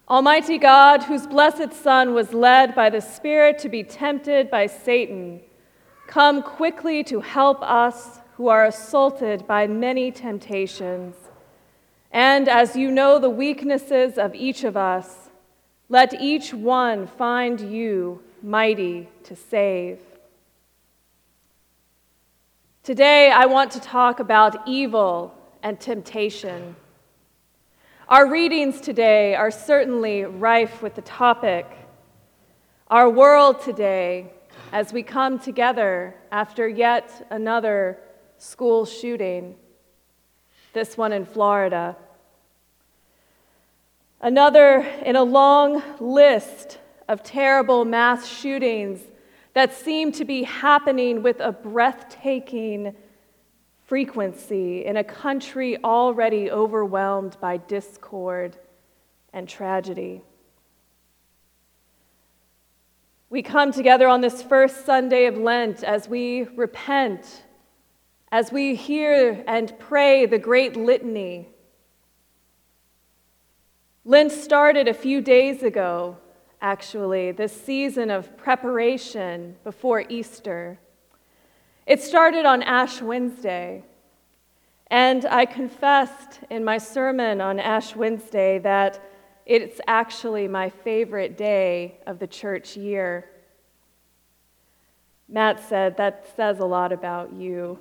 Almighty God, whose blessed Son was led by the Spirit to be tempted by Satan, come quickly to help us who are assaulted by many temptations. And as you know the weaknesses of each of us, let each one find you mighty to save. Today, I want to talk about evil and temptation. Our readings today are certainly rife with the topic. Our world today, as we come together after yet another school shooting, this one in Florida. Another in a long list of terrible mass shootings that seem to be happening with a breathtaking frequency in a country already overwhelmed by discord and tragedy. We come together on this first Sunday of Lent as we repent, as we hear and pray the great litany. Lent started a few days ago, actually, this season of preparation before Easter. It started on Ash Wednesday, and I confessed in my sermon on Ash Wednesday that it's actually my favorite day of the church year. Matt said, that says a lot about you.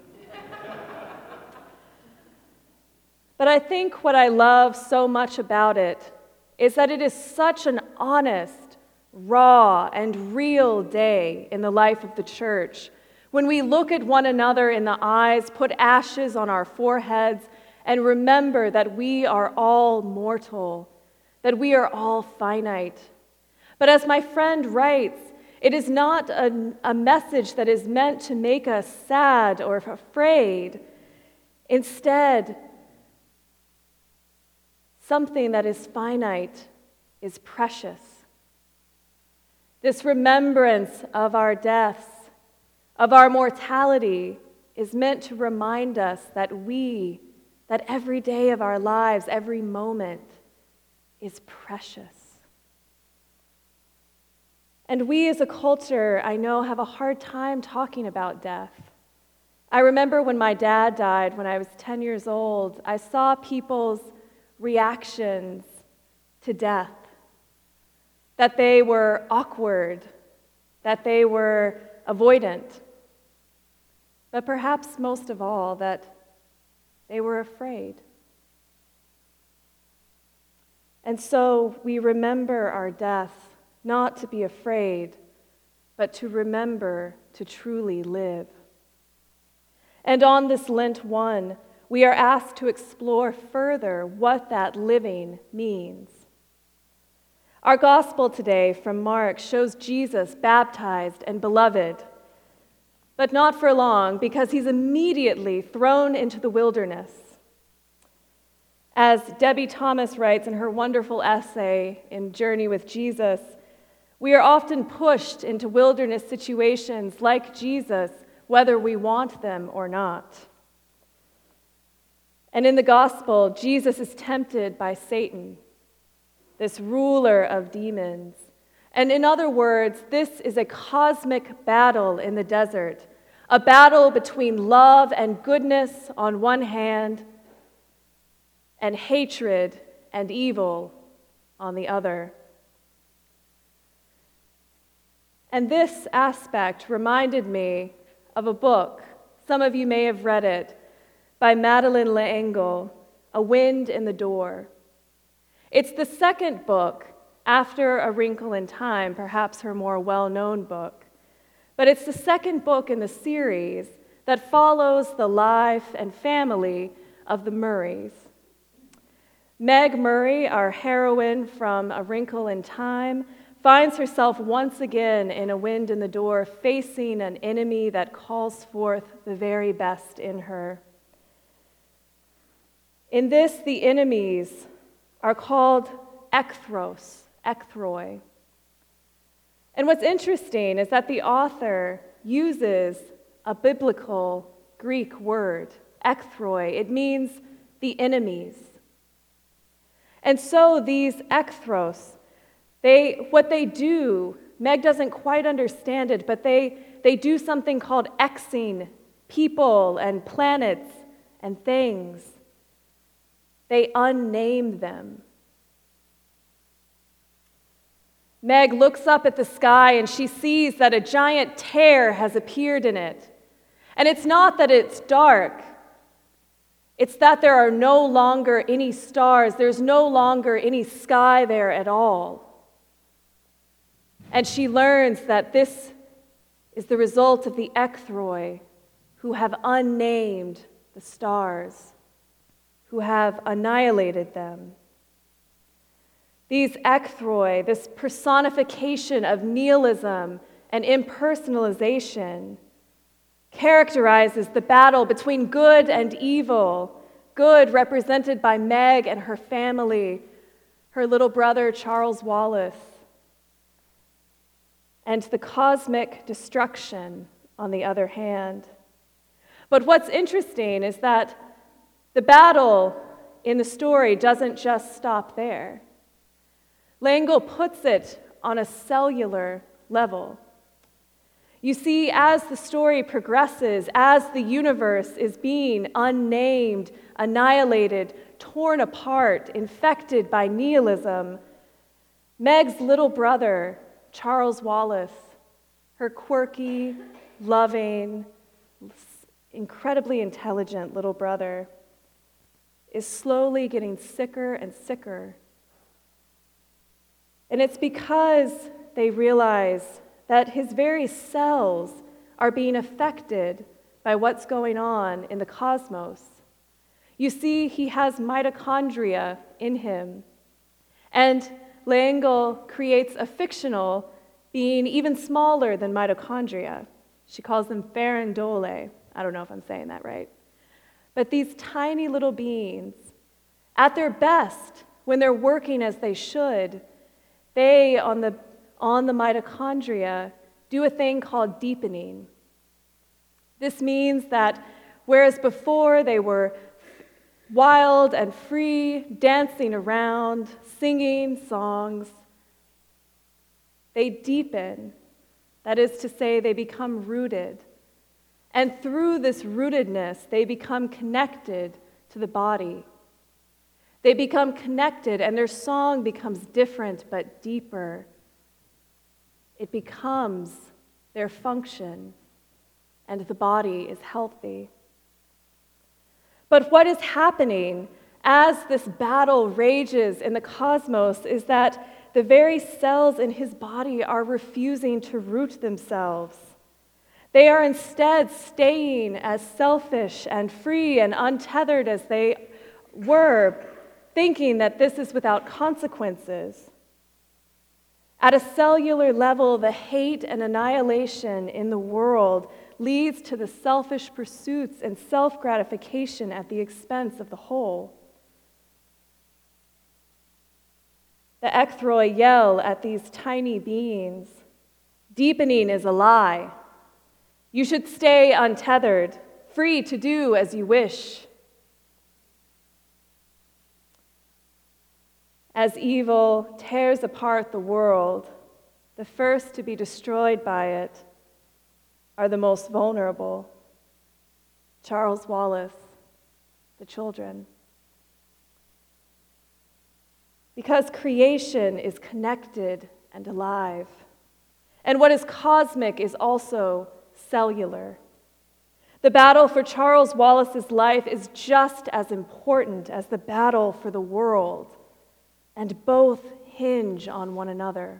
But I think what I love so much about it is that it is such an honest, raw, and real day in the life of the church. When we look at one another in the eyes, put ashes on our foreheads, and remember that we are all mortal, that we are all finite. But as my friend writes, it is not a message that is meant to make us sad or afraid. Instead, something that is finite is precious. This remembrance of our deaths, of our mortality, is meant to remind us that every day of our lives, every moment, is precious. And we as a culture, I know, have a hard time talking about death. I remember when my dad died when I was 10 years old, I saw people's reactions to death, that they were awkward, that they were avoidant, but perhaps most of all, that they were afraid. And so we remember our death, not to be afraid, but to remember to truly live. And on this Lent 1, we are asked to explore further what that living means. Our gospel today from Mark shows Jesus baptized and beloved, but not for long, because he's immediately thrown into the wilderness. As Debbie Thomas writes in her wonderful essay in Journey with Jesus, we are often pushed into wilderness situations like Jesus, whether we want them or not. And in the gospel, Jesus is tempted by Satan, this ruler of demons. And in other words, this is a cosmic battle in the desert, a battle between love and goodness on one hand, and hatred and evil on the other. And this aspect reminded me of a book, some of you may have read it, by Madeleine L'Engle, A Wind in the Door. It's the second book after A Wrinkle in Time, perhaps her more well-known book. But it's the second book in the series that follows the life and family of the Murrays. Meg Murray, our heroine from A Wrinkle in Time, finds herself once again in A Wind in the Door, facing an enemy that calls forth the very best in her. In this, the enemies are called ecthroi. And what's interesting is that the author uses a biblical Greek word, ecthroi. It means the enemies. And so these ekthros, what they do, Meg doesn't quite understand it, but they do something called exing people and planets and things. They unname them. Meg looks up at the sky and she sees that a giant tear has appeared in it. And it's not that it's dark. It's that there are no longer any stars. There's no longer any sky there at all. And she learns that this is the result of the ekthroi, who have unnamed the stars, who have annihilated them. These ekthroi, this personification of nihilism and impersonalization, characterizes the battle between good and evil, good represented by Meg and her family, her little brother Charles Wallace, and the cosmic destruction on the other hand. But what's interesting is that the battle in the story doesn't just stop there. L'Engle puts it on a cellular level. You see, as the story progresses, as the universe is being unnamed, annihilated, torn apart, infected by nihilism, Meg's little brother, Charles Wallace, her quirky, loving, incredibly intelligent little brother, is slowly getting sicker and sicker. And it's because they realize that his very cells are being affected by what's going on in the cosmos. You see, he has mitochondria in him. And L'Engle creates a fictional being even smaller than mitochondria. She calls them farandole. I don't know if I'm saying that right. But these tiny little beings, at their best, when they're working as they should, they, on the mitochondria, do a thing called deepening. This means that whereas before they were wild and free, dancing around, singing songs, they deepen. That is to say, they become rooted. And through this rootedness, they become connected to the body. They become connected, and their song becomes different but deeper. It becomes their function, and the body is healthy. But what is happening as this battle rages in the cosmos is that the very cells in his body are refusing to root themselves. They are instead staying as selfish and free and untethered as they were, thinking that this is without consequences. At a cellular level, the hate and annihilation in the world leads to the selfish pursuits and self-gratification at the expense of the whole. The ekhthroi yell at these tiny beings, "Deepening is a lie. You should stay untethered, free to do as you wish." As evil tears apart the world, the first to be destroyed by it are the most vulnerable. Charles Wallace, the children. Because creation is connected and alive. And what is cosmic is also cellular. The battle for Charles Wallace's life is just as important as the battle for the world, and both hinge on one another.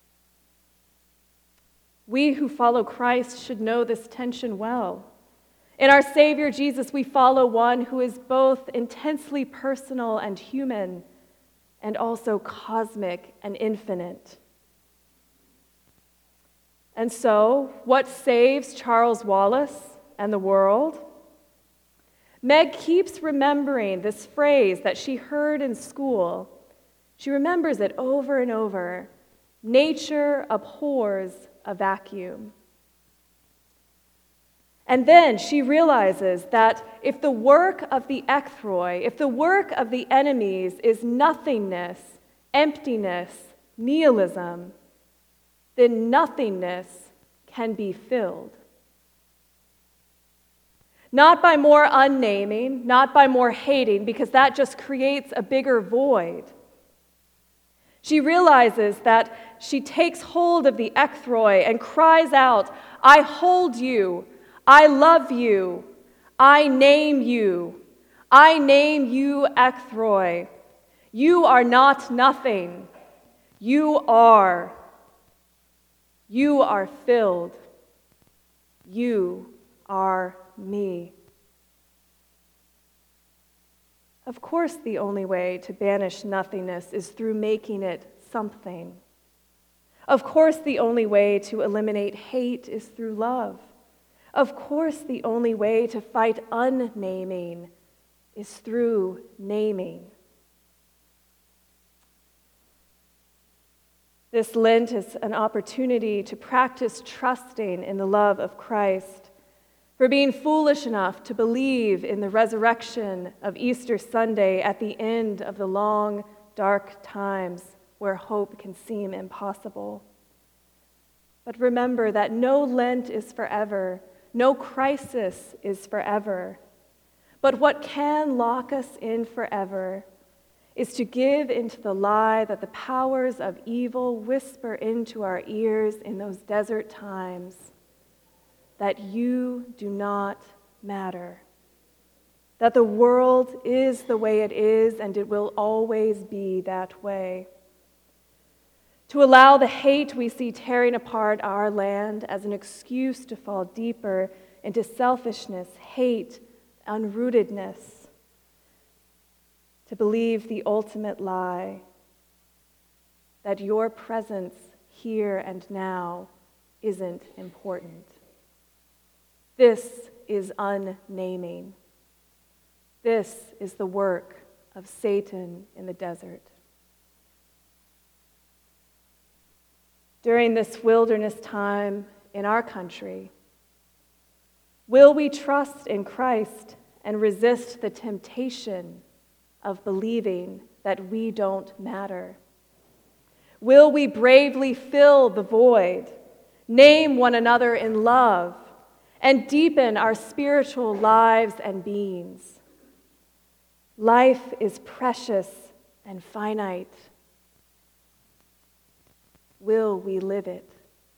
We who follow Christ should know this tension well. In our Savior Jesus, we follow one who is both intensely personal and human, and also cosmic and infinite. And so, what saves Charles Wallace and the world? Meg keeps remembering this phrase that she heard in school. She remembers it over and over. Nature abhors a vacuum. And then she realizes that if the work of the ecthroi, if the work of the enemies is nothingness, emptiness, nihilism, then nothingness can be filled. Not by more unnaming, not by more hating, because that just creates a bigger void. She realizes that she takes hold of the ecthroi and cries out, I hold you, I love you, I name you, ecthroi. You are not nothing, you are filled, you are me. Of course, the only way to banish nothingness is through making it something. Of course, the only way to eliminate hate is through love. Of course, the only way to fight unnaming is through naming. This Lent is an opportunity to practice trusting in the love of Christ, for being foolish enough to believe in the resurrection of Easter Sunday at the end of the long, dark times where hope can seem impossible. But remember that no Lent is forever, no crisis is forever. But what can lock us in forever is to give into the lie that the powers of evil whisper into our ears in those desert times, that you do not matter, that the world is the way it is and it will always be that way. To allow the hate we see tearing apart our land as an excuse to fall deeper into selfishness, hate, unrootedness, to believe the ultimate lie, that your presence here and now isn't important. This is unnaming. This is the work of Satan in the desert. During this wilderness time in our country, will we trust in Christ and resist the temptation of believing that we don't matter? Will we bravely fill the void, name one another in love, and deepen our spiritual lives and beings? Life is precious and finite. Will we live it?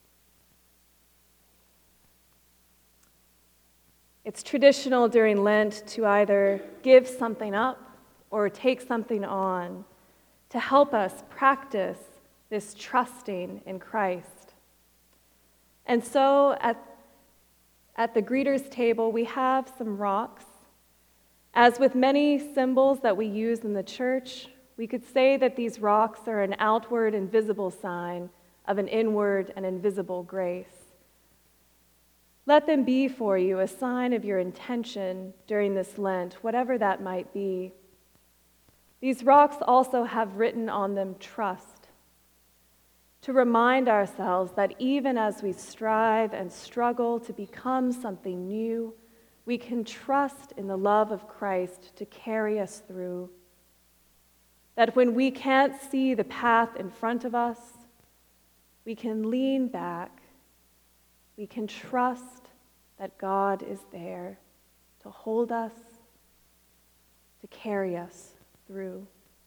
It's traditional during Lent to either give something up or take something on to help us practice this trusting in Christ. And so at the greeters table, we have some rocks. As with many symbols that we use in the church, we could say that these rocks are an outward and visible sign of an inward and invisible grace. Let them be for you a sign of your intention during this Lent, whatever that might be. These rocks also have written on them trust, to remind ourselves that even as we strive and struggle to become something new, we can trust in the love of Christ to carry us through. That when we can't see the path in front of us, we can lean back. We can trust that God is there to hold us, to carry us through.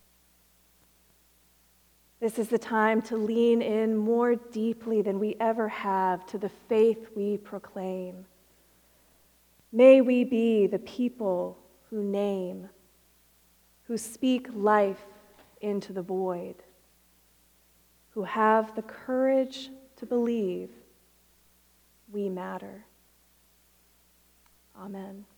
This is the time to lean in more deeply than we ever have to the faith we proclaim. May we be the people who name, who speak life into the void, who have the courage to believe we matter. Amen.